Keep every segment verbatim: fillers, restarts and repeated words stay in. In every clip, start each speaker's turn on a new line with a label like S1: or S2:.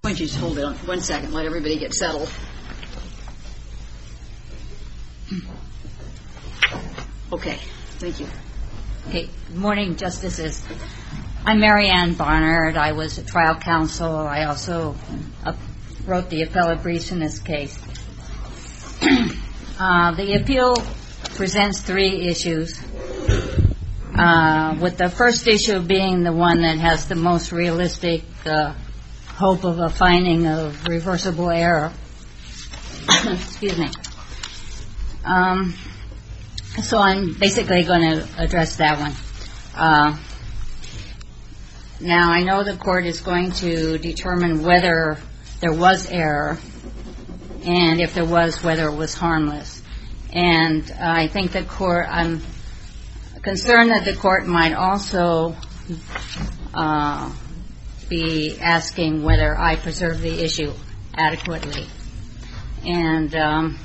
S1: Why don't you just hold it on one second, let everybody get settled. Okay, thank you.
S2: Okay, good morning, Justices. I'm Mary Ann Barnard. I was a trial counsel. I also uh, wrote the appellate briefs in this case. uh, the appeal presents three issues, uh, with the first issue being the one that has the most realistic uh, hope of a finding of reversible error. Excuse me. Um, so I'm basically going to address that one. Uh, now, I know the court is going to determine whether there was error, and if there was, whether it was harmless. And uh, I think the court, I'm concerned that the court might also uh, be asking whether I preserve the issue adequately. And um,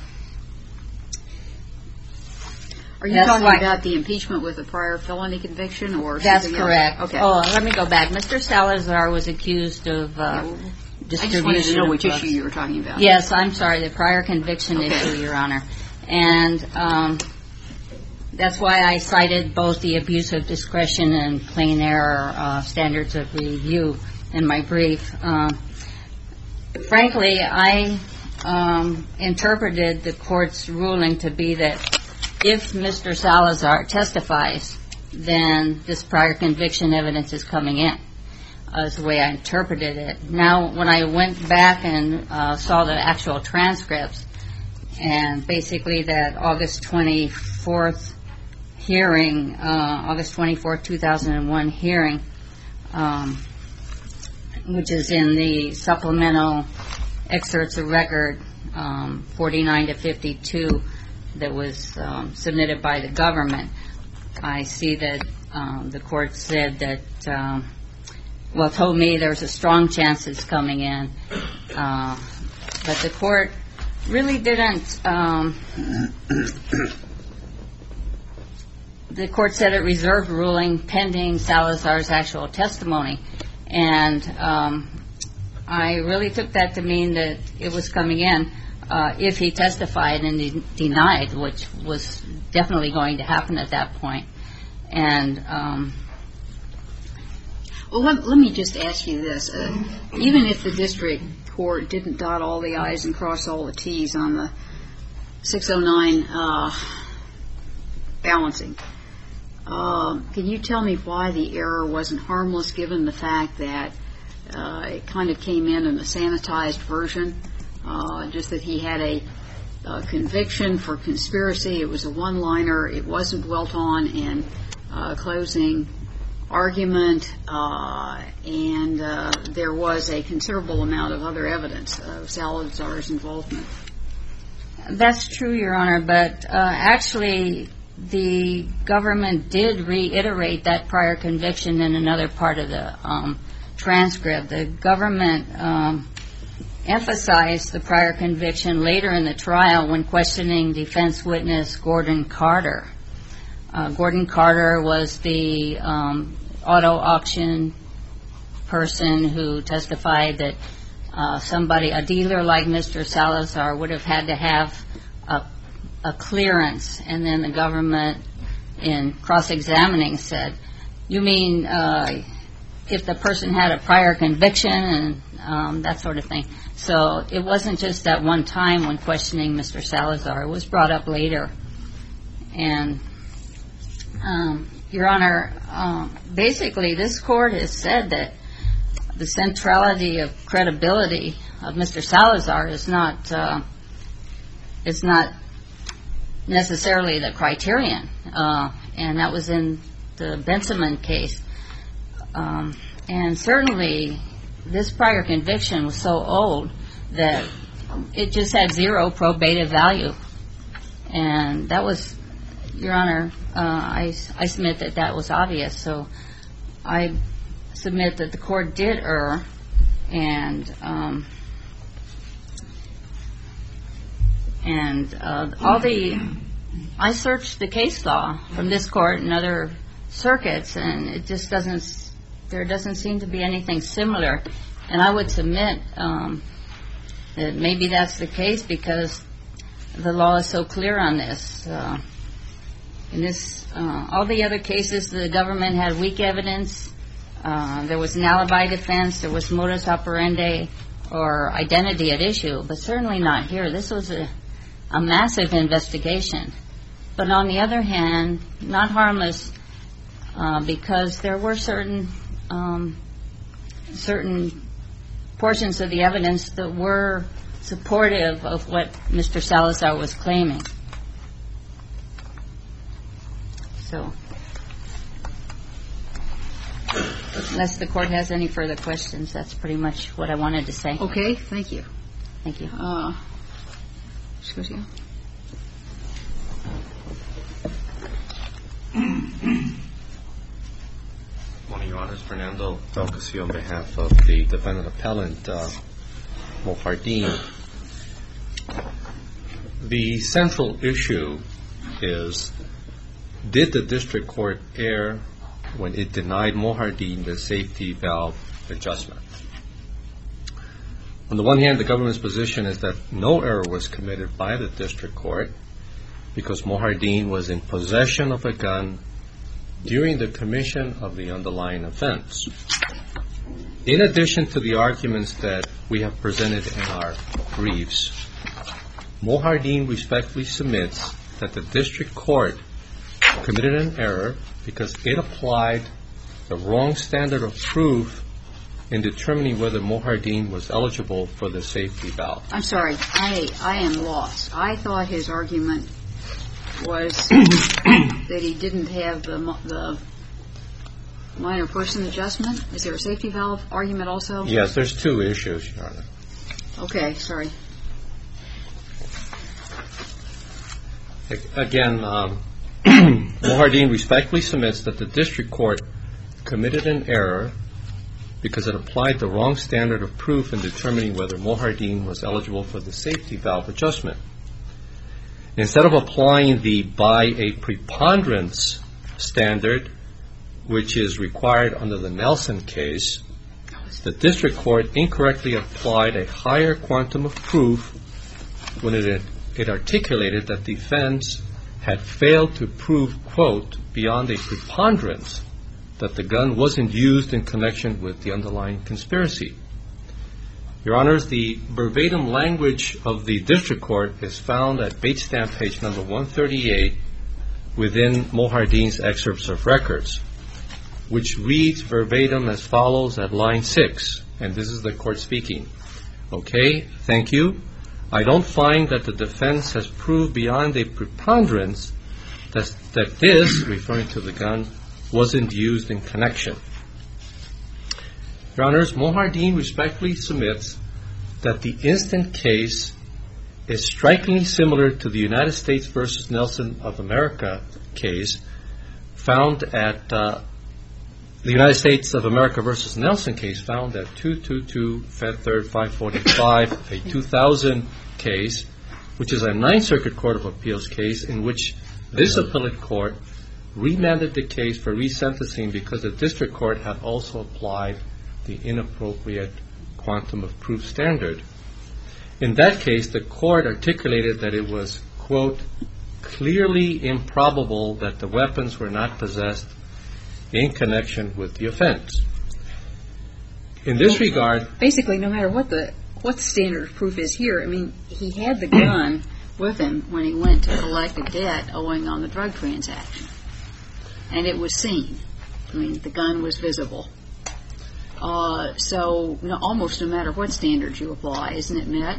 S1: are you talking why, about the impeachment with a prior felony conviction, or
S2: that's correct?
S1: Else? Okay.
S2: Oh, let me go back. Mister Salazar was accused of uh,
S1: yeah, well,
S2: distribution.
S1: I just wanted to know which
S2: drugs.
S1: issue you were talking about.
S2: Yes, I'm sorry, the prior conviction okay. issue, Your Honor. And um, that's why I cited both the abuse of discretion and plain error uh, standards of review in my brief. Um, frankly, I um, interpreted the court's ruling to be that if Mister Salazar testifies, then this prior conviction evidence is coming in, uh, is the way I interpreted it. Now, when I went back and uh, saw the actual transcripts, and basically that August twenty-fourth hearing, uh, August twenty-fourth, two thousand one hearing, um, which is in the supplemental excerpts of record um, forty-nine to fifty-two that was um, submitted by the government, I see that um, the court said that, um, well, told me there's a strong chance it's coming in, uh, but the court really didn't. Um, the court said it reserved ruling pending Salazar's actual testimony, and um, I really took that to mean that it was coming in uh, if he testified and de- denied, which was definitely going to happen at that point. And um,
S1: well, let, let me just ask you this: uh, even if the district court didn't dot all the I's and cross all the T's on the six oh nine uh, balancing, uh, can you tell me why the error wasn't harmless, given the fact that uh, it kind of came in in a sanitized version, uh, just that he had a, a conviction for conspiracy? It was a one-liner. It wasn't dwelt on in uh, closing argument, uh, and uh, there was a considerable amount of other evidence of Salazar's involvement.
S2: That's true, Your Honor, but uh, actually the government did reiterate that prior conviction in another part of the um, transcript. The government um, emphasized the prior conviction later in the trial when questioning defense witness Gordon Carter. Uh, Gordon Carter was the um, auto auction person who testified that uh, somebody, a dealer like Mister Salazar, would have had to have a, a clearance, and then the government, in cross-examining, said, "You mean uh, if the person had a prior conviction," and um, that sort of thing. So it wasn't just that one time when questioning Mister Salazar. It was brought up later. And Um, Your Honor, um, basically this court has said that the centrality of credibility of Mister Salazar is not uh, is not necessarily the criterion, uh, and that was in the Benjamin case. Um, and certainly this prior conviction was so old that it just had zero probative value, and that was, Your Honor, uh, I, I submit that that was obvious. So I submit that the court did err, and um, and uh, all the I searched the case law from this court and other circuits, and it just doesn't there doesn't seem to be anything similar And I would submit um, that maybe that's the case because the law is so clear on this. Uh, in this, uh, all the other cases, the government had weak evidence. Uh, there was an alibi defense. There was modus operandi or identity at issue, but certainly not here. This was a, a massive investigation. But on the other hand, not harmless uh, because there were certain um, certain portions of the evidence that were supportive of what Mister Salazar was claiming. So, unless the court has any further questions, that's pretty much what I wanted to say.
S1: Okay, thank you.
S2: Thank you.
S1: Uh, excuse you.
S3: Morning, Your Honors. Fernando Delcasio on behalf of the defendant appellant, uh, Mohardin. The central issue is, did the district court err when it denied Mohardin the safety valve adjustment? On the one hand, the government's position is that no error was committed by the district court because Mohardin was in possession of a gun during the commission of the underlying offense. In addition to the arguments that we have presented in our briefs, Mohardin respectfully submits that the district court committed an error because it applied the wrong standard of proof in determining whether Mohardin was eligible for the safety valve.
S1: I'm sorry, I I am lost. I thought his argument was that he didn't have the the minor person adjustment. Is there a safety valve argument also?
S3: Yes, there's two issues, Your Honor.
S1: Okay, sorry.
S3: Again, um, Mohardin respectfully submits that the district court committed an error because it applied the wrong standard of proof in determining whether Mohardin was eligible for the safety valve adjustment. Instead of applying the by a preponderance standard, which is required under the Nelson case, the district court incorrectly applied a higher quantum of proof when it, it articulated that the defense had failed to prove, quote, beyond a preponderance that the gun wasn't used in connection with the underlying conspiracy. Your Honors, the verbatim language of the district court is found at Bates Stamp page number one thirty-eight within Mohardin's excerpts of records, which reads verbatim as follows at line six, and this is the court speaking. Okay, thank you. I don't find that the defense has proved beyond a preponderance that, that this, referring to the gun, wasn't used in connection. Your Honors, Mohardin respectfully submits that the instant case is strikingly similar to the United States versus Nelson of America case found at uh, the United States of America versus Nelson case found at two twenty-two Fed Third five forty-five, a two thousand case, which is a Ninth Circuit Court of Appeals case in which this appellate court remanded the case for resentencing because the district court had also applied the inappropriate quantum of proof standard. In that case, the court articulated that it was, quote, clearly improbable that the weapons were not possessed in connection with the offense. In this regard,
S1: basically, no matter what the what the standard of proof is here, I mean, he had the gun with him when he went to collect a debt owing on the drug transaction, and it was seen. I mean, the gun was visible. Uh, so, no, almost no matter what standards you apply, isn't it met?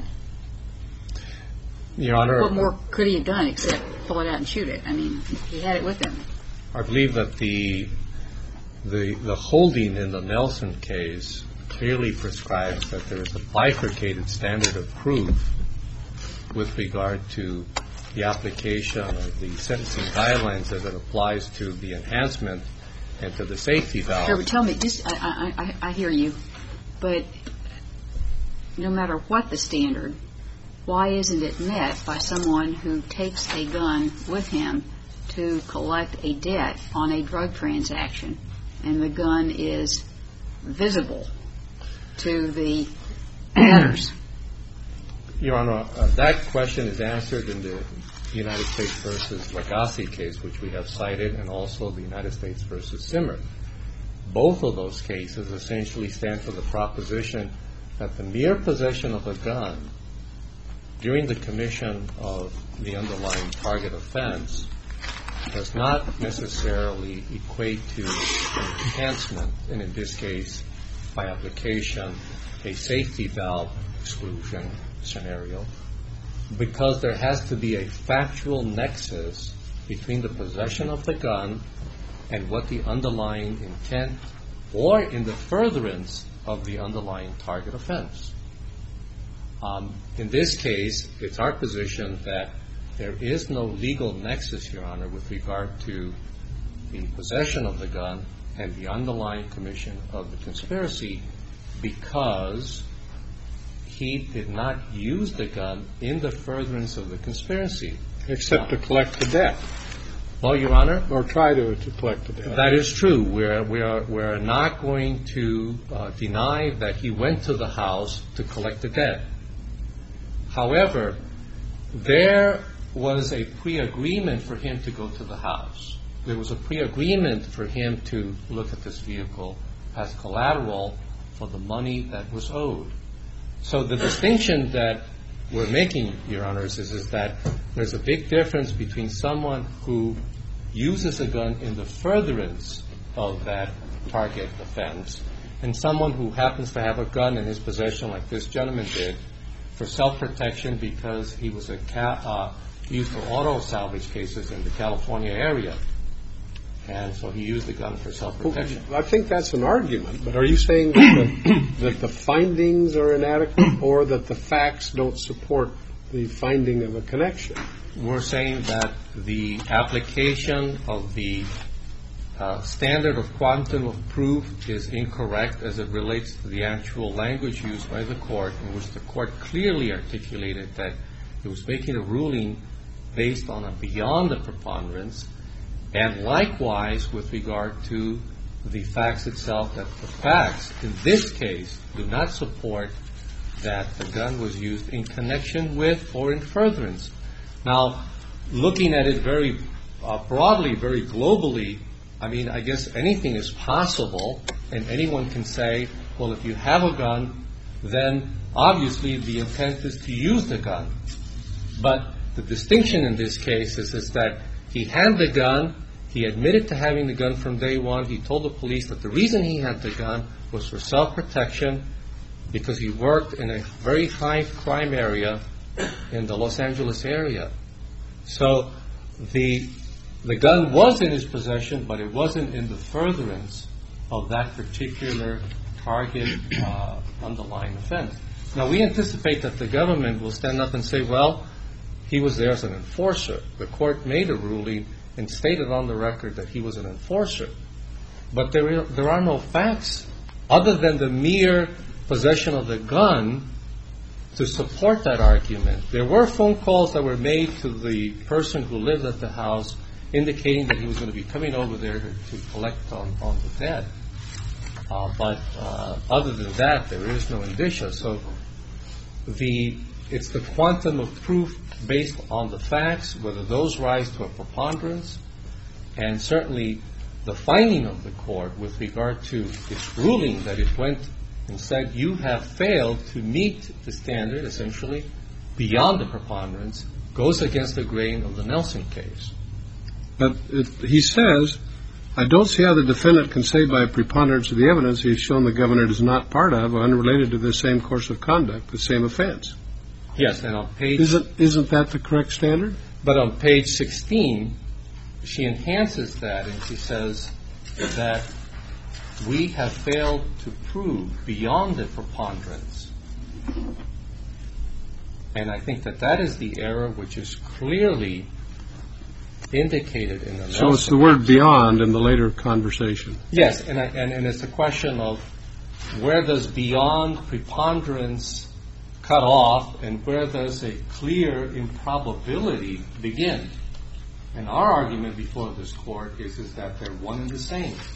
S3: Your Honor,
S1: what more could he have done except pull it out and shoot it? I mean, he had it with him.
S3: I believe that the the the holding in the Nelson case clearly prescribes that there is a bifurcated standard of proof with regard to the application of the sentencing guidelines as it applies to the enhancement and to the safety valve.
S1: Sure, but tell me, just I, I, I, I hear you, but no matter what the standard, why isn't it met by someone who takes a gun with him to collect a debt on a drug transaction, and the gun is visible? to the debtors?
S3: Your Honor, uh, that question is answered in the United States versus Lagasse case, which we have cited, and also the United States versus Zimmer. Both of those cases essentially stand for the proposition that the mere possession of a gun during the commission of the underlying target offense does not necessarily equate to an enhancement, and in this case, by application, a safety valve exclusion scenario, because there has to be a factual nexus between the possession of the gun and what the underlying intent or in the furtherance of the underlying target offense. Um, in this case, it's our position that there is no legal nexus, Your Honor, with regard to the possession of the gun and the underlying commission of the conspiracy, because he did not use the gun in the furtherance of the conspiracy.
S4: Except to collect the debt.
S3: Well, Your Honor.
S4: Or try to, to collect the debt.
S3: That is true. We're, we are, we're not going to uh, deny that he went to the house to collect the debt. However, there was a pre-agreement for him to go to the house. There was a pre-agreement for him to look at this vehicle as collateral for the money that was owed. So the distinction that we're making, Your Honors, is, is that there's a big difference between someone who uses a gun in the furtherance of that target offense and someone who happens to have a gun in his possession, like this gentleman did, for self-protection because he was a ca- uh, used for auto salvage cases in the California area. And so he used the gun for self-protection.
S4: Well, I think that's an argument, but are you saying that the, that the findings are inadequate or that the facts don't support the finding of a connection?
S3: We're saying that the application of the uh, standard of quantum of proof is incorrect as it relates to the actual language used by the court, in which the court clearly articulated that it was making a ruling based on a beyond the preponderance, and likewise with regard to the facts itself, that the facts in this case do not support that the gun was used in connection with or in furtherance. Now, looking at it very uh, broadly, very globally, I mean, I guess anything is possible, and anyone can say, well, if you have a gun, then obviously the intent is to use the gun. But the distinction in this case is, is that he had the gun, he admitted to having the gun from day one, he told the police that the reason he had the gun was for self-protection because he worked in a very high crime area in the Los Angeles area. So the the gun was in his possession, but it wasn't in the furtherance of that particular target uh, underlying offense. Now, we anticipate that the government will stand up and say, well, he was there as an enforcer. The court made a ruling and stated on the record that he was an enforcer. But there are, there are no facts other than the mere possession of the gun to support that argument. There were phone calls that were made to the person who lived at the house indicating that he was going to be coming over there to, to collect on, on the debt. Uh, but uh, other than that, there is no indicia. So the it's the quantum of proof based on the facts, whether those rise to a preponderance, and certainly the finding of the court with regard to its ruling that it went and said you have failed to meet the standard, essentially, beyond the preponderance, goes against the grain of the Nelson case.
S4: But it, he says, I don't see how the defendant can say by a preponderance of the evidence he has shown the governor is not part of or unrelated to the same course of conduct, the same offense.
S3: Yes, and on page...
S4: Isn't, isn't that the correct standard?
S3: But on page sixteen, she enhances that and she says that we have failed to prove beyond the preponderance. And I think that that is the error which is clearly indicated in the Nelson.
S4: So it's the word beyond in the later conversation.
S3: Yes, and, I, and, and it's a question of where does beyond preponderance cut off and where does a clear improbability begin? And our argument before this court is, is that they're one and the same.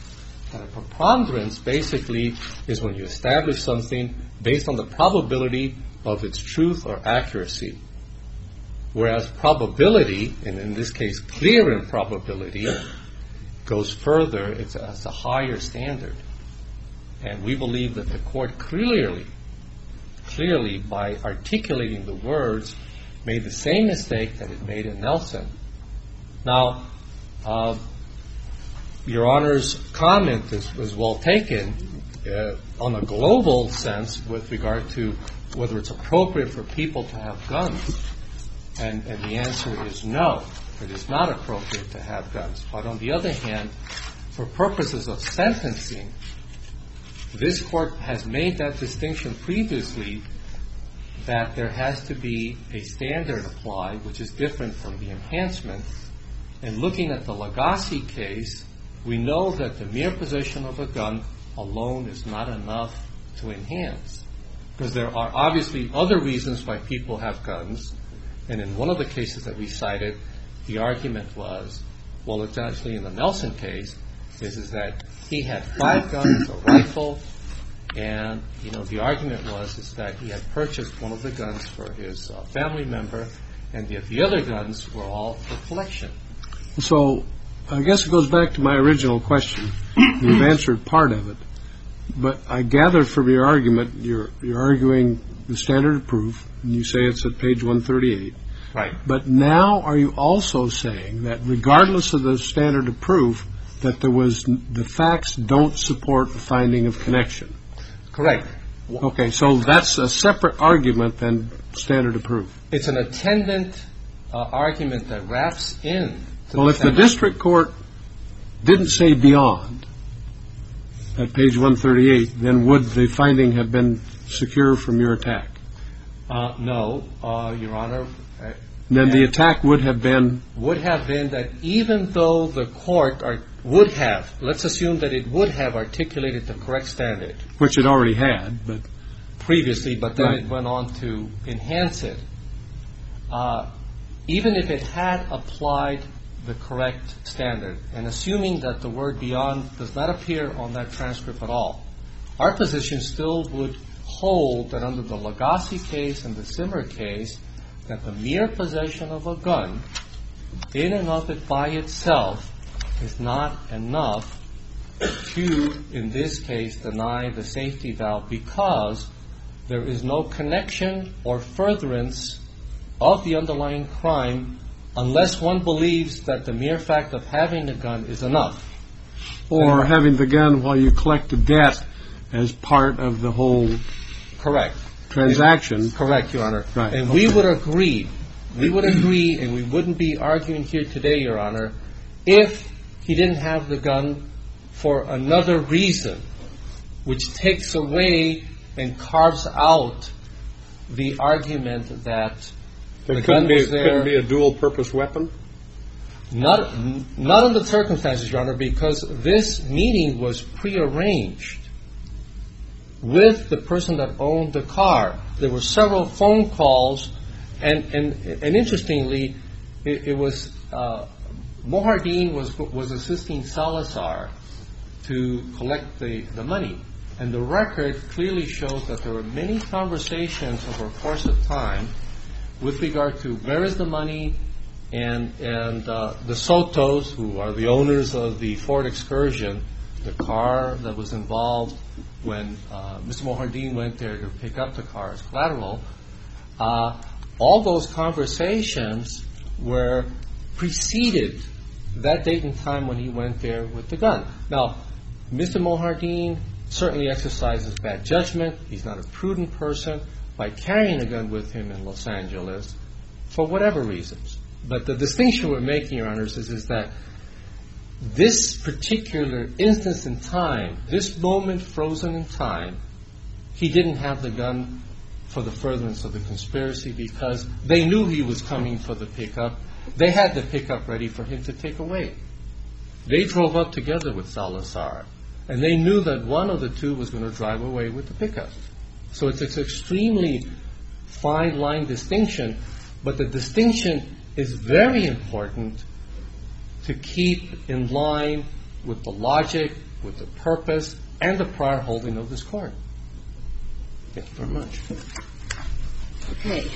S3: And a preponderance basically is when you establish something based on the probability of its truth or accuracy. Whereas probability, and in this case clear improbability, goes further. It's a, it's a higher standard. And we believe that the court clearly, clearly by articulating the words, made the same mistake that it made in Nelson. Now, uh, Your Honor's comment is, is well taken uh, on a global sense with regard to whether it's appropriate for people to have guns. And, and the answer is no. It is not appropriate to have guns. But on the other hand, for purposes of sentencing, this court has made that distinction previously that there has to be a standard applied, which is different from the enhancement. And looking at the Lagasse case, we know that the mere possession of a gun alone is not enough to enhance. Because there are obviously other reasons why people have guns. And in one of the cases that we cited, the argument was, well, it's actually in the Nelson case, is, is that he had five guns, a rifle, and, you know, the argument was is that he had purchased one of the guns for his uh, family member, and the, the other guns were all for collection.
S4: So I guess it goes back to my original question. You've answered part of it. But I gather from your argument, you're, you're arguing the standard of proof, and you say it's at page one thirty-eight.
S3: Right.
S4: But now are you also saying that regardless of the standard of proof, that there was the facts don't support the finding of connection?
S3: Correct.
S4: Okay, so that's a separate argument than standard of proof.
S3: It's an attendant uh, argument that wraps in. To
S4: Well,
S3: the
S4: if the district court didn't say beyond at page one thirty-eight, then would the finding have been secure from your attack?
S3: Uh, no, uh, Your Honor. Uh,
S4: Then the attack would have been?
S3: Would have been that even though the court are, would have, let's assume that it would have articulated the correct standard.
S4: Which it already had, but.
S3: Previously, but then
S4: Right.
S3: it went on to enhance it. Uh, even if it had applied the correct standard, and assuming that the word beyond does not appear on that transcript at all, our position still would hold that under the Lagasse case and the Zimmer case, that the mere possession of a gun, in and of it by itself, is not enough to, in this case, deny the safety valve because there is no connection or furtherance of the underlying crime unless one believes that the mere fact of having a gun is enough.
S4: Or and having the gun while you collect a debt as part of the whole.
S3: Correct.
S4: Transaction.
S3: Correct, Your Honor.
S4: Right.
S3: And
S4: Okay.
S3: we would agree, we would agree, and we wouldn't be arguing here today, Your Honor, if he didn't have the gun for another reason, which takes away and carves out the argument that
S4: There
S3: the
S4: couldn't
S3: gun
S4: be,
S3: was there.
S4: couldn't be a dual-purpose weapon?
S3: Not, not in the circumstances, Your Honor, because this meeting was prearranged with the person that owned the car. There were several phone calls, and and, and interestingly, it, it was uh, Mohardin was was assisting Salazar to collect the, the money, and the record clearly shows that there were many conversations over a course of time with regard to where is the money, and and uh, the Sotos, who are the owners of the Ford Excursion, the car that was involved when uh, Mister Mohardin went there to pick up the car as collateral, uh, all those conversations were preceded that date and time when he went there with the gun. Now, Mister Mohardin certainly exercises bad judgment. He's not a prudent person by carrying a gun with him in Los Angeles for whatever reasons. But the distinction we're making, Your Honors, is, is that this particular instance in time, this moment frozen in time, he didn't have the gun for the furtherance of the conspiracy because they knew he was coming for the pickup. They had the pickup ready for him to take away. They drove up together with Salazar, and they knew that one of the two was going to drive away with the pickup. So it's an extremely fine line distinction, but the distinction is very important to keep in line with the logic with the purpose and the prior holding of this court. Thank you very much.
S1: Okay.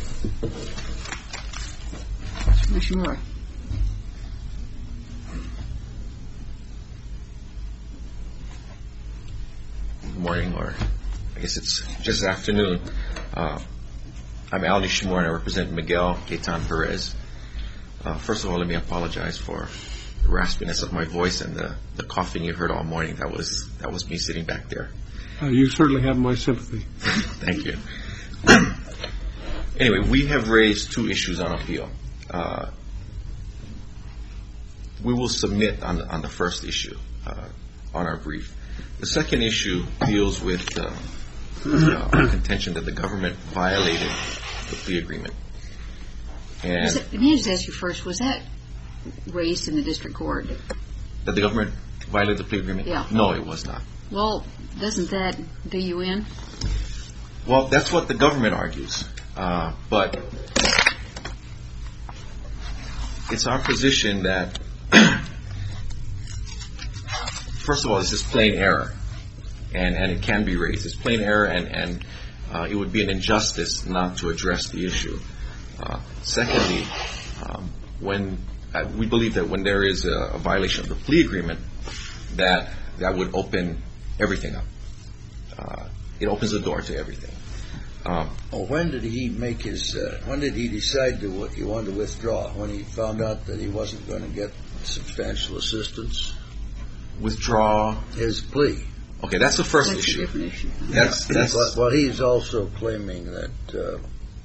S1: Mister Nishimura.
S5: Good morning, or I guess it's just afternoon. Uh, I'm Al Nishimura, and I represent Miguel Gaetan Perez. Uh, first of all, let me apologize for the raspiness of my voice and the, the coughing you heard all morning. That was that was me sitting back there.
S4: Uh, you certainly have my sympathy.
S5: Thank you. Anyway, we have raised two issues on appeal. Uh, we will submit on, on the first issue uh, on our brief. The second issue deals with uh, uh, our contention that the government violated the plea agreement. And
S1: Was it, let me just ask you first, was that raised in the district court?
S5: that the government violated the plea agreement?
S1: Yeah.
S5: No, it was not.
S1: Well, doesn't that do you in?
S5: Well, that's what the government argues. Uh, but it's our position that, first of all, this is plain error, and, and it can be raised. It's plain error, and, and uh, it would be an injustice not to address the issue. Uh, secondly, um, when uh, we believe that when there is a, a violation of the plea agreement, that that would open everything up. Uh, it opens the door to everything. Um,
S6: Well, when did he make his? Uh, when did he decide to what he wanted to withdraw? When he found out that he wasn't going to get substantial assistance?
S5: withdraw.
S6: His plea.
S5: Okay, that's the first
S1: That's a
S5: issue.
S1: different issue.
S5: That's that's.
S6: Well, well, he's also claiming that. Uh,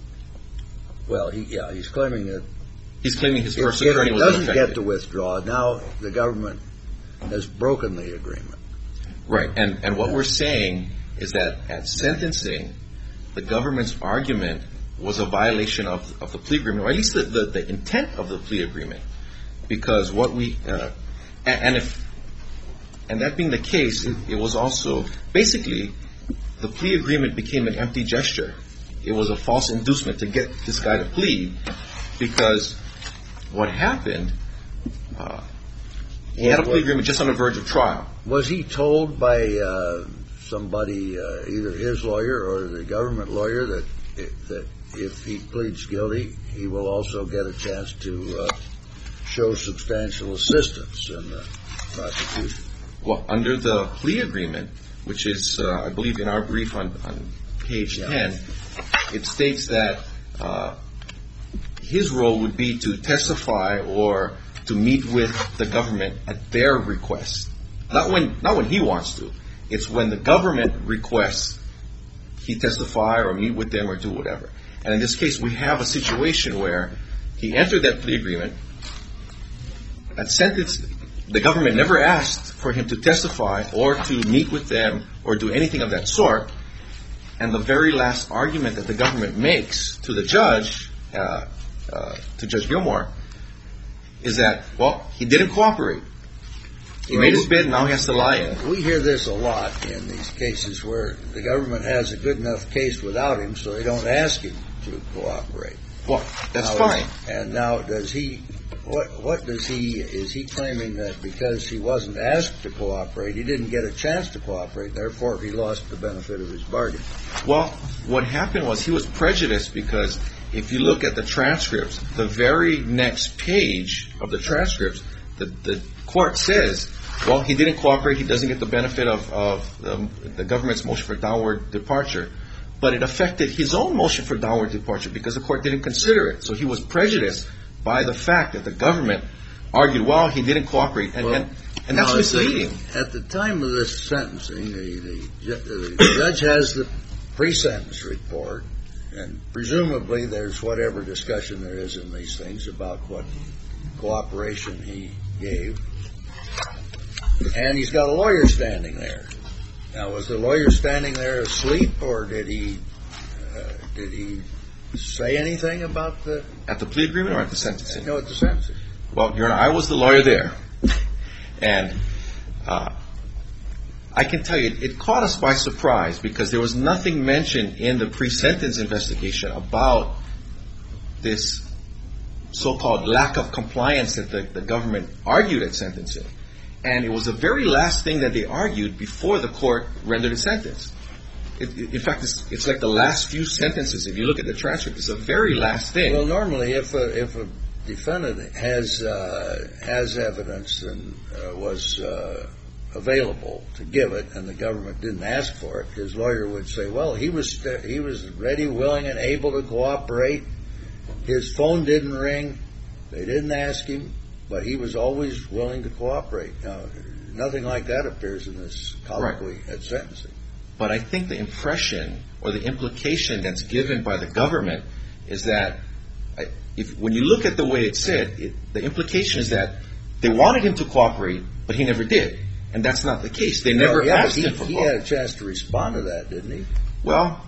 S6: well, he yeah, he's claiming that
S5: He's claiming his
S6: if,
S5: first
S6: if
S5: attorney
S6: he
S5: was
S6: doesn't
S5: ineffective.
S6: get to withdraw, now the government has broken the agreement.
S5: Right, and and what we're saying is that at sentencing, the government's argument was a violation of of the plea agreement, or at least the, the, the intent of the plea agreement, because what we uh, and, and if and that being the case, it, it was also basically the plea agreement became an empty gesture. It was a false inducement to get this guy to plead, because what happened, uh, he had a plea agreement just on the verge of trial.
S6: Was he told by uh, somebody, uh, either his lawyer or the government lawyer, that that if he pleads guilty, he will also get a chance to uh, show substantial assistance in the prosecution?
S5: Well, under the plea agreement, which is, uh, I believe, in our brief on, on page
S6: Yeah.
S5: ten, it states that uh, his role would be to testify or to meet with the government at their request. Not when, not when he wants to. It's when the government requests he testify or meet with them or do whatever. And in this case, we have a situation where he entered that plea agreement. At sentence, the government never asked for him to testify or to meet with them or do anything of that sort. And the very last argument that the government makes to the judge, uh, uh, to Judge Gilmore, is that, well, he didn't cooperate. He made his bid, now he has to lie in it.
S6: We hear this a lot in these cases where the government has a good enough case without him, so they don't ask him to cooperate.
S5: Well, that's
S6: Now,
S5: fine.
S6: is- And now, does he? What what does he? Is he claiming that because he wasn't asked to cooperate, he didn't get a chance to cooperate, therefore he lost the benefit of his bargain?
S5: Well, what happened was he was prejudiced because if you look at the transcripts, the very next page of the transcripts, the, the court says, well, he didn't cooperate, he doesn't get the benefit of, of the, the government's motion for downward departure. But it affected his own motion for downward departure because the court didn't consider it. So he was prejudiced by the fact that the government argued, well, he didn't cooperate. And,
S6: Well,
S5: and, and that's
S6: now, at the-
S5: misleading.
S6: At the time of this sentencing, the, the, ju- the judge has the pre-sentence report, and presumably there's whatever discussion there is in these things about what cooperation he gave. And he's got a lawyer standing there. Now, was the lawyer standing there asleep, or did he uh, did he say anything about the
S5: At the plea agreement or at the sentencing?
S6: no at the sentencing?
S5: Well, Your Honor, I was the lawyer there. And uh, I can tell you, it, it caught us by surprise because there was nothing mentioned in the pre-sentence investigation about this so-called lack of compliance that the, the government argued at sentencing. And it was the very last thing that they argued before the court rendered a sentence. It, it, in fact, it's, it's like the last few sentences. If you look at the transcript, it's the very last thing.
S6: Well, normally, if a, if a defendant has uh, has evidence and uh, was uh, available to give it, and the government didn't ask for it, his lawyer would say, "Well, he was he was ready, willing, and able to cooperate. His phone didn't ring. They didn't ask him, but he was always willing to cooperate." Now, nothing like that appears in this colloquy
S5: Right.
S6: at sentencing.
S5: But I think the impression or the implication that's given by the government is that I, if when you look at the way it's said, it, the implication is that they wanted him to cooperate, but he never did. And that's not the case. They never
S6: Well, yeah,
S5: asked
S6: he,
S5: him for
S6: he
S5: cooperation.
S6: had a chance to respond to that, didn't he?
S5: Well,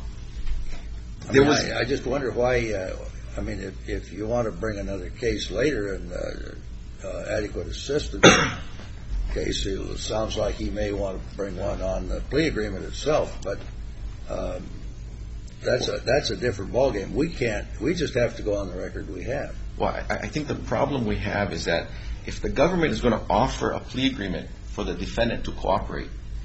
S6: I,
S5: there
S6: mean,
S5: was.
S6: I, I just wonder why. Uh, I mean, if, if you want to bring another case later and uh, uh, adequate assistance case, it sounds like he may want to bring one on the plea agreement itself. But um, that's a that's a different ballgame. We can't. We just have to go on the record we have.
S5: Well, I, I think the problem we have is that if the government is going to offer a plea agreement for the defendant to cooperate,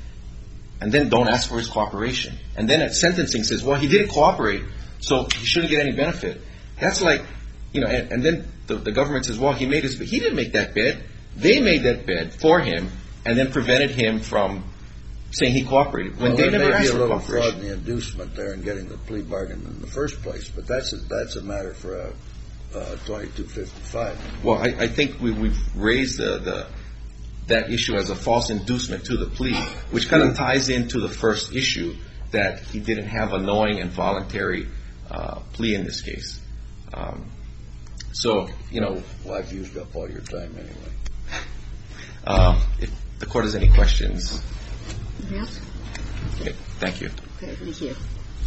S5: and then don't ask for his cooperation, and then at sentencing says, well, he didn't cooperate, so he shouldn't get any benefit. That's like, you know, and, and then the, the government says, well, he made his, he didn't make that bed. They made that bed for him, and then prevented him from saying he cooperated when
S6: Well,
S5: they
S6: there
S5: never
S6: may be
S5: asked
S6: a
S5: for
S6: little fraud
S5: cooperation.
S6: in the inducement there in getting the plea bargain in the first place, but that's a, that's a matter for a uh, twenty-two fifty-five.
S5: Well, I, I think we, we've raised the, the that issue as a false inducement to the plea, which kind of ties into the first issue that he didn't have a knowing and voluntary uh, plea in this case. Um, so, you know,
S6: Well, I've used up all your time anyway.
S5: uh, if the court has any questions,
S1: Yes?
S5: okay, thank you.
S1: Okay, thank you.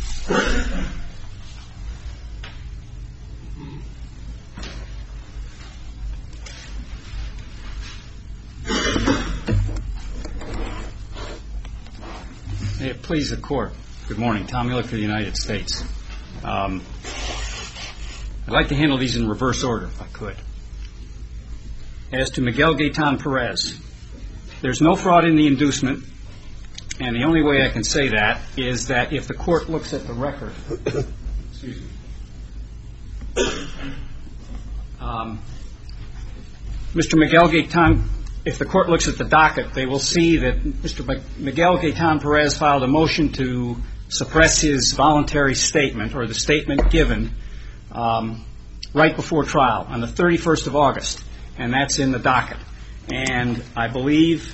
S7: May it please the Court. Good morning. Tom Miller for the United States. Um, I'd like to handle these in reverse order, if I could. As to Miguel Gaetan Perez, there's no fraud in the inducement, and the only way I can say that is that if the Court looks at the record, excuse me, um, Mister Miguel Gaetan, if the Court looks at the docket, they will see that Mister Miguel Gaetan Perez filed a motion to suppress his voluntary statement, or the statement given, um, right before trial on the thirty-first of August, and that's in the docket. And I believe,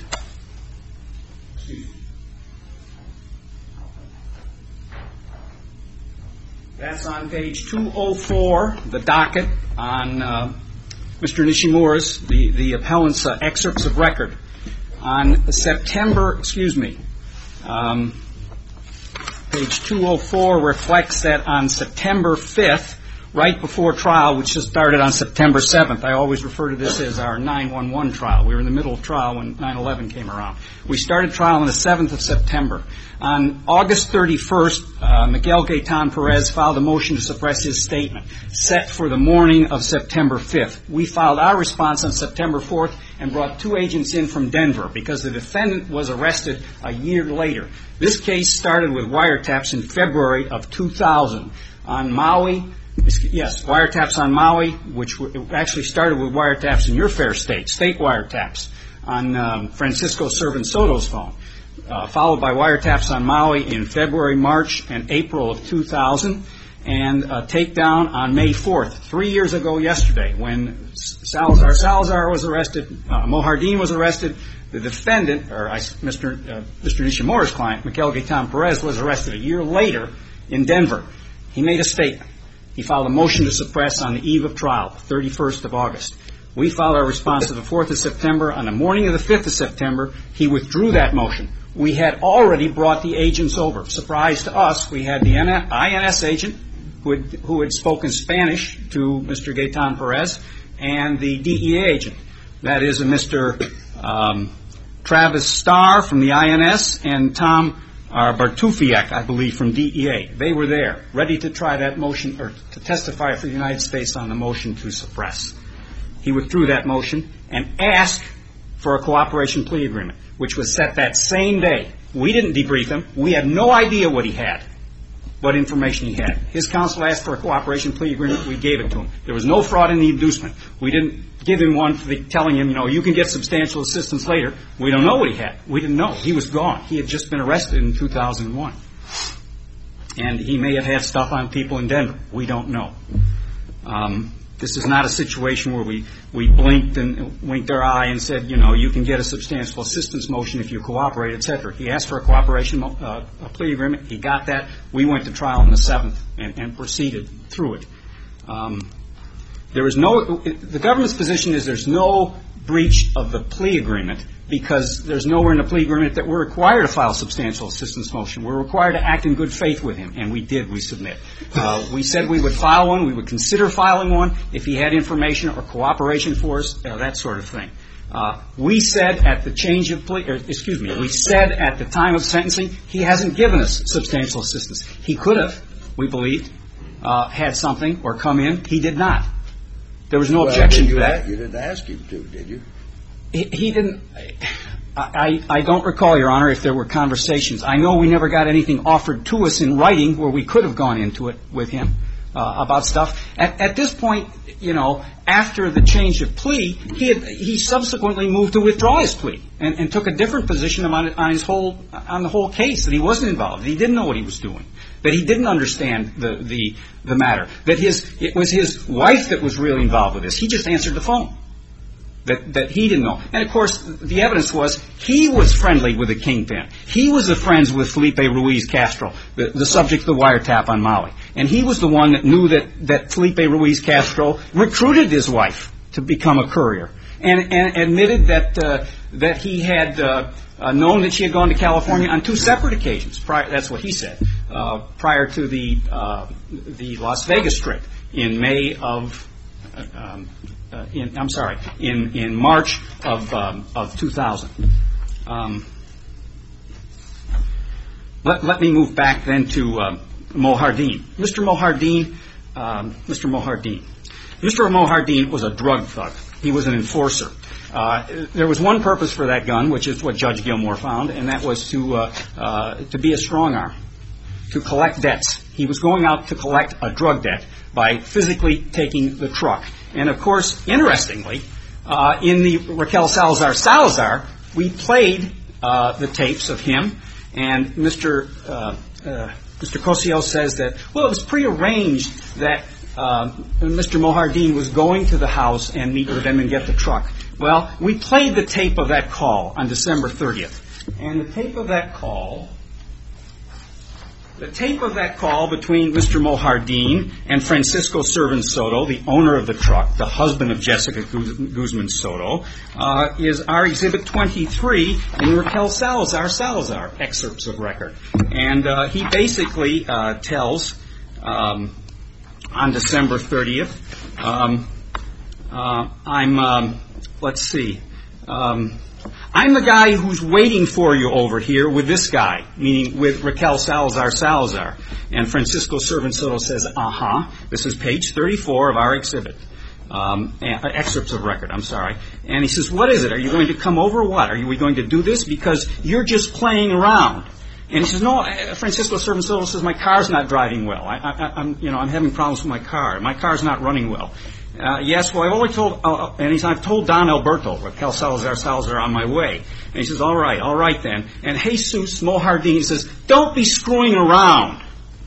S7: that's on page two oh four, the docket, on uh, Mister Nishimura's, the, the appellant's uh, excerpts of record. On September, excuse me, um, page two oh four reflects that on September fifth, right before trial, which just started on September seventh. I always refer to this as our nine one one trial. We were in the middle of trial when nine eleven came around. We started trial on the seventh of September. On August thirty-first, uh, Miguel Gaetan Perez filed a motion to suppress his statement, set for the morning of September fifth. We filed our response on September fourth and brought two agents in from Denver because the defendant was arrested a year later. This case started with wiretaps in February of two thousand on Maui. Yes, wiretaps on Maui, which actually started with wiretaps in your fair state, state wiretaps on um, Francisco Servan-Soto's phone, uh, followed by wiretaps on Maui in February, March, and April of two thousand, and a takedown on May fourth, three years ago yesterday, when Salazar Salazar was arrested, uh, Mohardin was arrested, the defendant, or I, Mister Uh, Mister Nishimura's client, Miguel Gaetan Perez, was arrested a year later in Denver. He made a statement. He filed a motion to suppress on the eve of trial, thirty-first of August. We filed our response to the fourth of September. On the morning of the fifth of September, he withdrew that motion. We had already brought the agents over. Surprise to us, we had the I N S agent who had, who had spoken Spanish to Mister Gaetan Perez, and the D E A agent. That is a Mister Um, Travis Starr from the I N S and Tom Uh, Bartufiak, I believe, from D E A. They were there, ready to try that motion, or to testify for the United States on the motion to suppress. He withdrew that motion and asked for a cooperation plea agreement, which was set that same day. We didn't debrief him. We had no idea what he had, what information he had. His counsel asked for a cooperation plea agreement. We gave it to him. There was no fraud in the inducement. We didn't give him one for the, telling him, you know, you can get substantial assistance later. We don't know what he had. We didn't know. He was gone. He had just been arrested in two thousand one. And he may have had stuff on people in Denver. We don't know. Um, this is not a situation where we, we blinked and winked our eye and said, you know, you can get a substantial assistance motion if you cooperate, et cetera. He asked for a cooperation uh, a plea agreement. He got that. We went to trial on the seventh and, and proceeded through it. Um, there is no, the government's position is there's no breach of the plea agreement because there's nowhere in the plea agreement that we're required to file a substantial assistance motion. We're required to act in good faith with him, and we did. We submit. Uh, we said we would file one. We would consider filing one if he had information or cooperation for us, uh, that sort of thing. Uh, we said at the change of plea, or, excuse me, we said at the time of sentencing he hasn't given us substantial assistance. He could have, we believed, uh, had something or come in. He did not. There was no
S6: well,
S7: objection to that.
S6: You didn't ask him to, did you?
S7: He, he didn't. I, I don't recall, Your Honor, if there were conversations. I know we never got anything offered to us in writing where we could have gone into it with him uh, about stuff. At, at this point, you know, after the change of plea, he had, he subsequently moved to withdraw his plea and, and took a different position on, on his whole on the whole case, that he wasn't involved, that he didn't know what he was doing, that he didn't understand the the, the matter, that his it was his wife that was really involved with this. He just answered the phone. That, that he didn't know. And, of course, the evidence was he was friendly with the kingpin. He was the friends with Felipe Ruiz Castro, the, the subject of the wiretap on Maui. And he was the one that knew that, that Felipe Ruiz Castro recruited his wife to become a courier and, and admitted that, uh, that he had uh, uh, known that she had gone to California on two separate occasions. Prior, that's what he said, uh, prior to the, uh, the Las Vegas trip in May of... Uh, um, Uh, in, I'm sorry, in, in March of, um, of two thousand. Um, let, let me move back then to uh, Mohardin. Mister Mohardin, um, Mister Mohardin. Mister Mohardin was a drug thug. He was an enforcer. Uh, there was one purpose for that gun, which is what Judge Gilmore found, and that was to, uh, uh, to be a strong arm, to collect debts. He was going out to collect a drug debt by physically taking the truck. And, of course, interestingly, uh, in the Raquel Salazar Salazar, we played uh, the tapes of him, and Mister Uh, uh, Mister Cosio says that, well, it was prearranged that uh, Mister Mohardin was going to the house and meet with them and get the truck. Well, we played the tape of that call on December thirtieth. And the tape of that call... The tape of that call between Mister Mohardin and Francisco Servan Soto, the owner of the truck, the husband of Jessica Guzman Soto, uh, is our Exhibit twenty-three in Raquel Salazar Salazar excerpts of record. And uh, he basically uh, tells um, on December thirtieth, um, uh, I'm, um, let's see, um, I'm the guy who's waiting for you over here with this guy, meaning with Raquel Salazar Salazar. And Francisco Servan Soto says, uh-huh. This is page thirty-four of our exhibit. Um, excerpts of record, I'm sorry. And he says, what is it? Are you going to come over or what? Are we going to do this? Because you're just playing around. And he says, no, Francisco Servan Soto says, my car's not driving well. I, I, I'm, you know, I'm having problems with my car. My car's not running well. Uh, yes, well, I've only told, uh, and he says, I've told Don Alberto, Raquel Salazar Salazar, on my way. And he says, all right, all right then. And Jesus Mohardin says, don't be screwing around,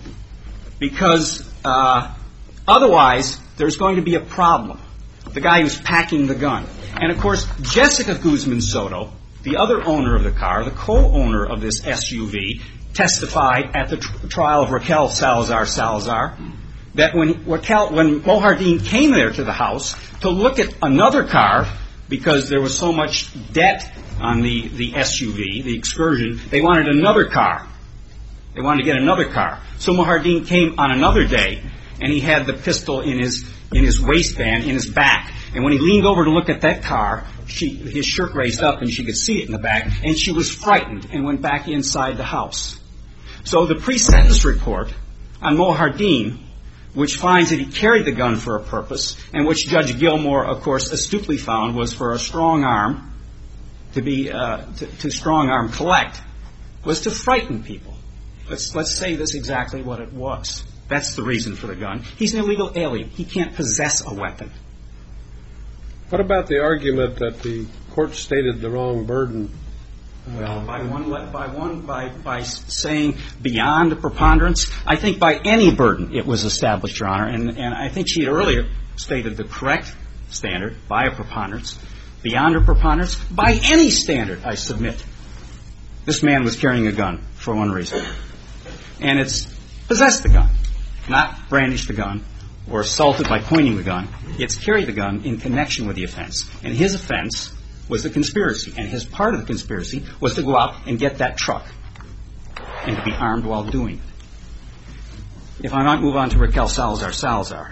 S7: because uh, otherwise there's going to be a problem. The guy who's packing the gun. And, of course, Jessica Guzman Soto, the other owner of the car, the co-owner of this S U V, testified at the tr- trial of Raquel Salazar Salazar that when Raquel, when Mohardin came there to the house to look at another car, because there was so much debt on the, the S U V, the Excursion, they wanted another car. They wanted to get another car. So Mohardin came on another day, and he had the pistol in his in his waistband, in his back. And when he leaned over to look at that car, she, his shirt raised up, and she could see it in the back, and she was frightened and went back inside the house. So the pre-sentence report on Mohardin, which finds that he carried the gun for a purpose, and which Judge Gilmore, of course, astutely found was for a strong arm, to be uh, to, to strong-arm collect was to frighten people. Let's let's say this exactly what it was. That's the reason for the gun. He's an illegal alien. He can't possess a weapon.
S4: What about the argument that the court stated the wrong burden?
S7: Well, by one, by one, by by saying beyond a preponderance, I think by any burden it was established, Your Honor, and and I think she had earlier stated the correct standard by a preponderance, beyond a preponderance, by any standard. I submit this man was carrying a gun for one reason, and it's possess the gun, not brandish the gun or assaulted by pointing the gun. It's carry the gun in connection with the offense, and his offense was the conspiracy, and his part of the conspiracy was to go out and get that truck and to be armed while doing it. If I might move on to Raquel Salazar Salazar.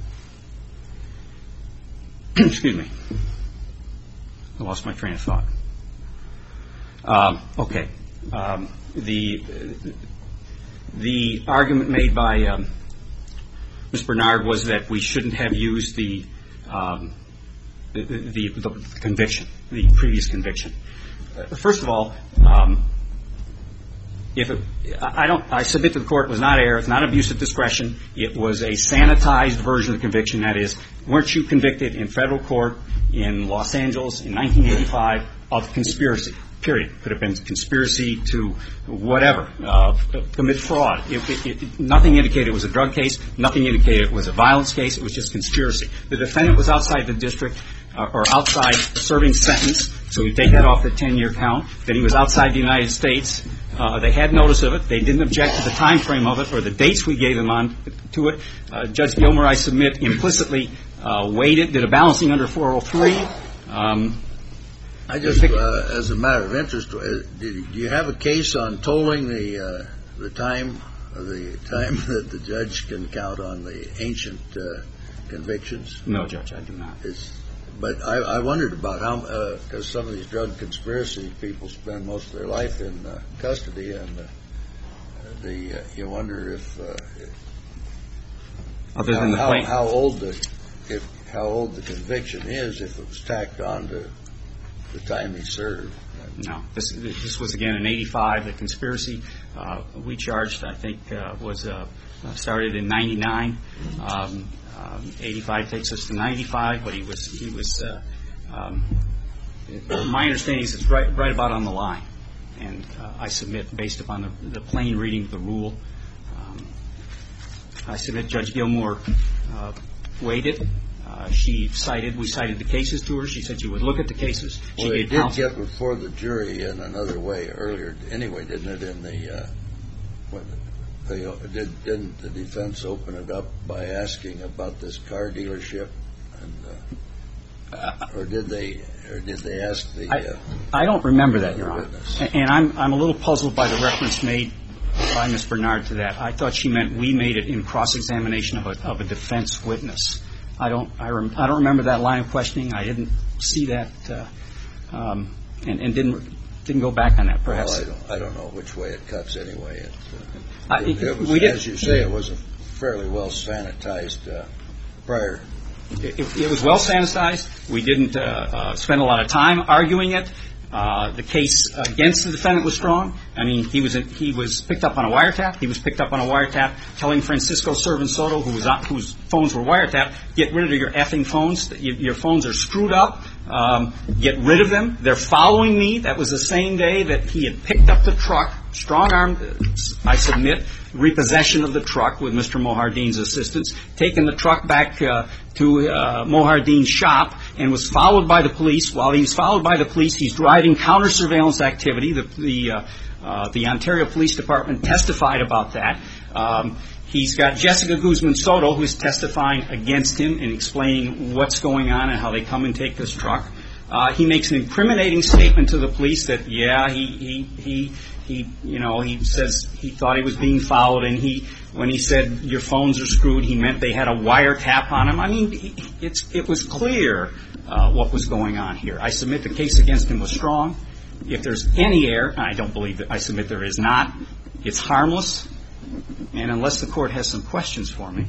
S7: Excuse me. I lost my train of thought. Um, okay. Um, the the argument made by um, Miz Bernard was that we shouldn't have used the um, The, the, the conviction, the previous conviction. Uh, first of all, um, if it, I don't, I submit to the court it was not error, it's not abuse of discretion. It was a sanitized version of the conviction. That is, weren't you convicted in federal court in Los Angeles in nineteen eighty-five of conspiracy? Period. Could have been conspiracy to whatever, uh, commit fraud. It, it, it, nothing indicated it was a drug case. Nothing indicated it was a violence case. It was just conspiracy. The defendant was outside the district uh, or outside serving sentence, so we take that off the ten-year count. Then he was outside the United States. Uh, they had notice of it. They didn't object to the time frame of it or the dates we gave them on to it. Uh, Judge Gilmer, I submit, implicitly uh, weighed it, did a balancing under four oh three. Um,
S6: I just, uh, as a matter of interest, uh, did, do you have a case on tolling the uh, the time the time that the judge can count on the ancient uh, convictions?
S7: No, Judge, I do not.
S6: It's, but I, I wondered about how, because uh, some of these drug conspiracy people spend most of their life in uh, custody, and uh, the uh, you wonder if, uh,
S7: other than
S6: how,
S7: the
S6: how, how old the if how old the conviction is if it was tacked on to the time he served.
S7: No. This, this was, again, in eighty-five. The conspiracy uh, we charged, I think, uh, was uh, started in ninety-nine. Um, um, eighty-five takes us to ninety-five, but he was, he was uh, um, my understanding is it's right, right about on the line. And uh, I submit, based upon the, the plain reading of the rule, um, I submit Judge Gilmour uh, weighed it. Uh, she cited, we cited the cases to her. She said she would look at the cases. She
S6: well, they
S7: gave
S6: did
S7: counsel.
S6: Get before the jury in another way earlier, anyway, didn't it? In the uh, when they did, didn't the defense open it up by asking about this car dealership, and uh, uh, or did they, or did they ask the?
S7: I,
S6: uh,
S7: I don't remember that, Your Honor.
S6: Witness.
S7: And I'm I'm a little puzzled by the reference made by Miz Bernard to that. I thought she meant we made it in cross-examination of a of a defense witness. I don't I, rem, I don't remember that line of questioning. I didn't see that, uh, um, and, and didn't didn't go back on that. Perhaps
S6: well, I don't I don't know which way it cuts anyway. It, uh,
S7: uh,
S6: it, it was,
S7: we did,
S6: as you say, it was a fairly well sanitized uh, prior.
S7: It, it, it was well sanitized. We didn't uh, uh, spend a lot of time arguing it. Uh, the case against the defendant was strong. I mean, he was a, he was picked up on a wiretap. He was picked up on a wiretap telling Francisco Servan-Soto, who was on, whose phones were wiretapped, get rid of your effing phones. Your, your phones are screwed up. Um, get rid of them. They're following me. That was the same day that he had picked up the truck, strong-armed, I submit, repossession of the truck with Mister Mohardin's assistance, taken the truck back uh, to uh, Mohardin's shop, and was followed by the police. While he was followed by the police, he's driving counter-surveillance activity. The the, uh, uh, the Ontario Police Department testified about that. Um, he's got Jessica Guzman Soto, who's testifying against him and explaining what's going on and how they come and take this truck. Uh, he makes an incriminating statement to the police that, yeah, he, he, he, he, you know, he says he thought he was being followed, and he, when he said your phones are screwed, he meant they had a wiretap on him. I mean, it's, it was clear uh, what was going on here. I submit the case against him was strong. If there's any error, and I don't believe that, I submit there is not, it's harmless. And unless the court has some questions for me,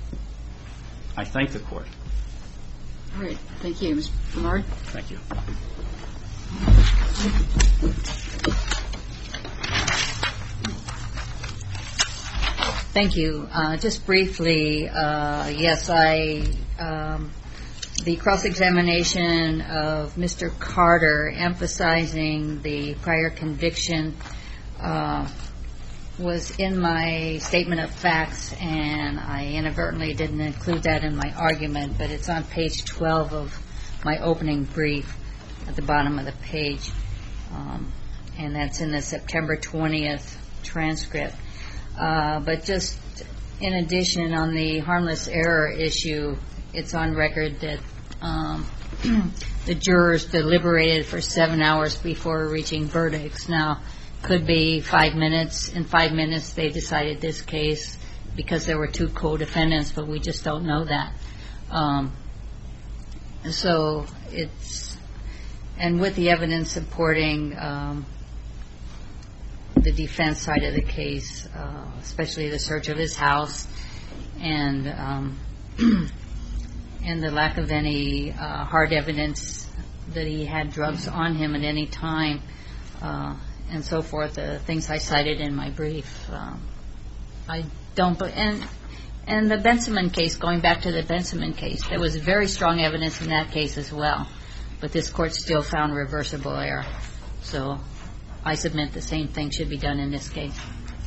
S7: I thank the court.
S1: All right. Thank you. Miz Bernard?
S7: Thank you.
S2: Thank you. Uh, just briefly, uh, yes, I, um, the cross-examination of Mister Carter emphasizing the prior conviction uh, was in my statement of facts, and I inadvertently didn't include that in my argument, but it's on page twelve of my opening brief at the bottom of the page, um, and that's in the September twentieth transcript. Uh, but just in addition, on the harmless error issue, it's on record that um, the jurors deliberated for seven hours before reaching verdicts. Now, could be five minutes. In five minutes, they decided this case because there were two co-defendants, but we just don't know that. Um, so it's, and with the evidence supporting um, the defense side of the case, uh, especially the search of his house and um, and the lack of any uh, hard evidence that he had drugs on him at any time, uh, and so forth, the things I cited in my brief. Um, I don't, and and the Benjamin case, going back to the Benjamin case, there was very strong evidence in that case as well, but this court still found reversible error. So I submit the same thing should be done in this case.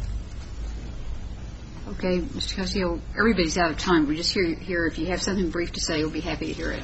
S1: Okay, Mister Castillo, everybody's out of time. We're just here, here. If you have something brief to say, we'll be happy to hear it.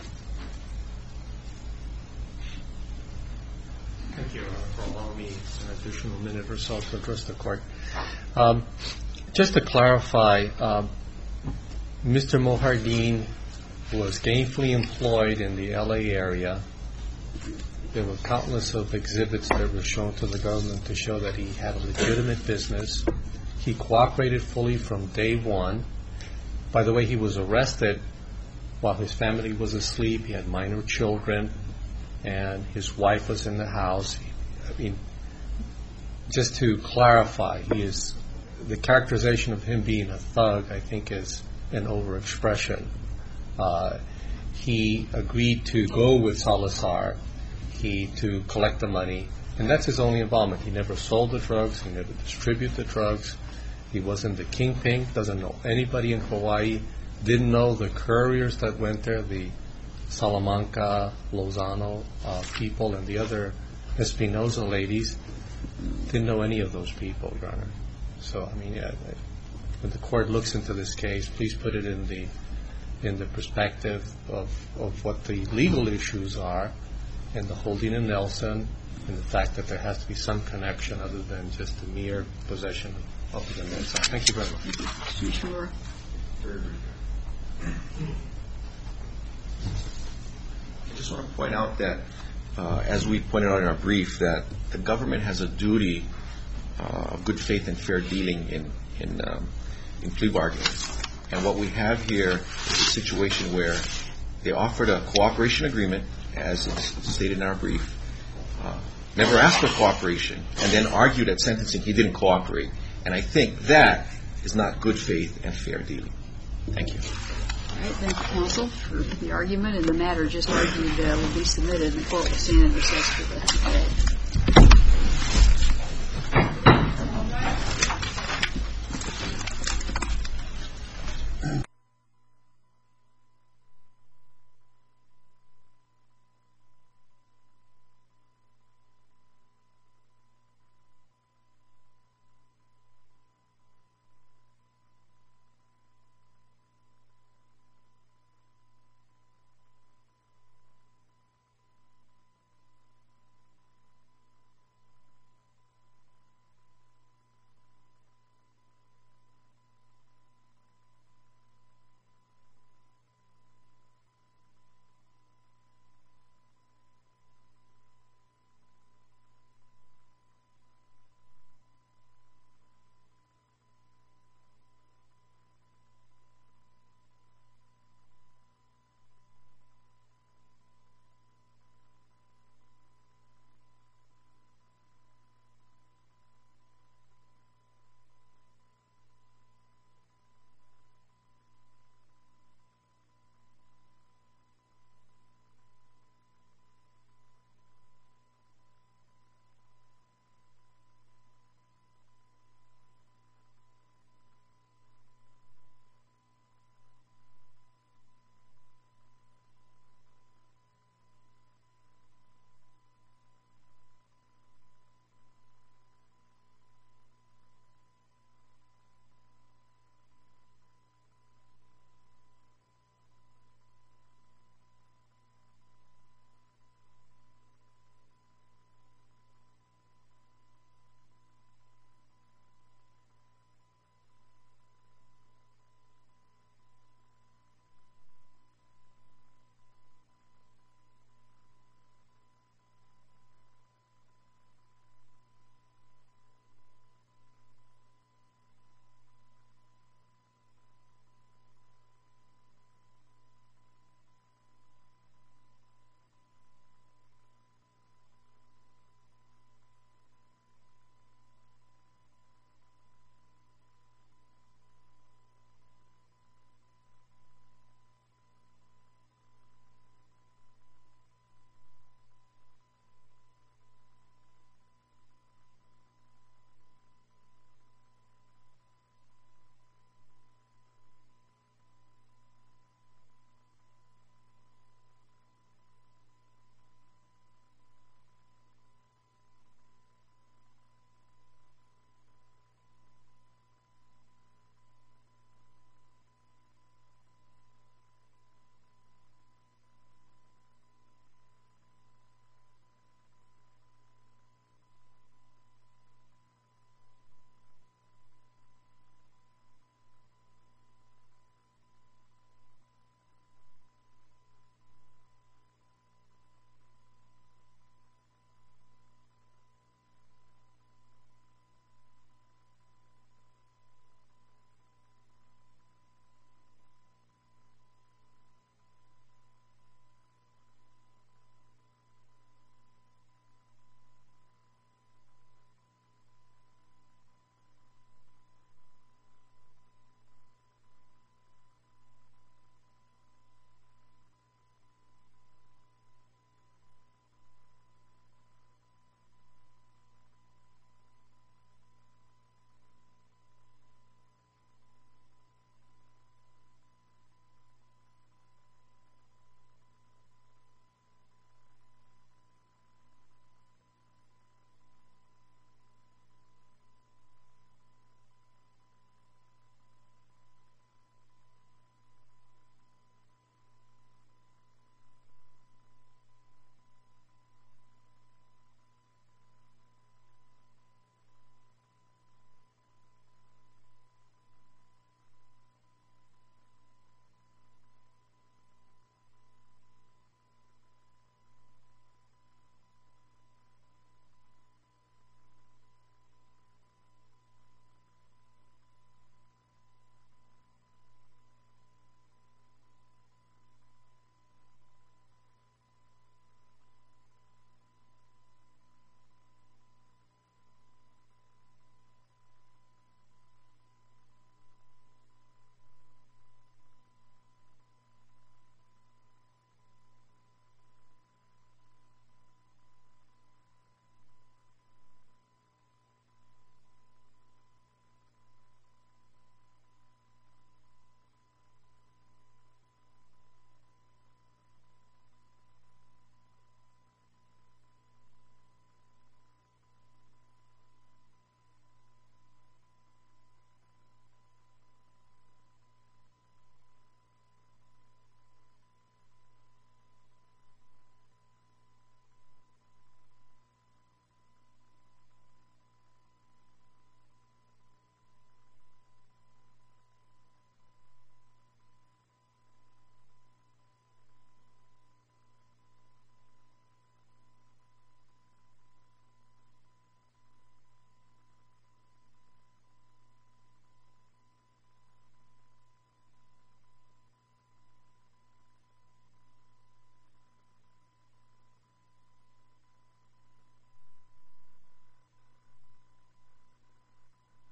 S3: Thank you for allowing me an additional minute or so to address the court. Um, just to clarify, um, Mister Mohardin was gainfully employed in the L A area. There were countless of exhibits that were shown to the government to show that he had a legitimate business. He cooperated fully from day one. By the way, he was arrested while his family was asleep. He had minor children, and his wife was in the house. I mean, just to clarify, he is, the characterization of him being a thug, I think, is an overexpression. Uh, he agreed to go with Salazar he to collect the money, and that's his only involvement. He never sold the drugs. He never distributed the drugs. He wasn't the kingpin. Doesn't know anybody in Hawaii. Didn't know the couriers that went there, the Salamanca, Lozano uh, people, and the other Espinoza ladies. Didn't know any of those people, Your Honor. So, I mean, yeah, when the court looks into this case, please put it in the in the perspective of, of what the legal issues are, and the holding in Nelson, and the fact that there has to be some connection other than just the mere possession of the Nelson. Thank you very much.
S1: Sure.
S5: I just want to point out that, uh, as we pointed out in our brief, that the government has a duty uh, of good faith and fair dealing in in, um, in plea bargains. And what we have here is a situation where they offered a cooperation agreement, as it's stated in our brief, uh, never asked for cooperation, and then argued at sentencing he didn't cooperate. And I think that is not good faith and fair dealing. Thank you.
S1: All right, thank you, counsel, for the argument, and the matter just argued uh, will be submitted, and the court will stand in recess for the day.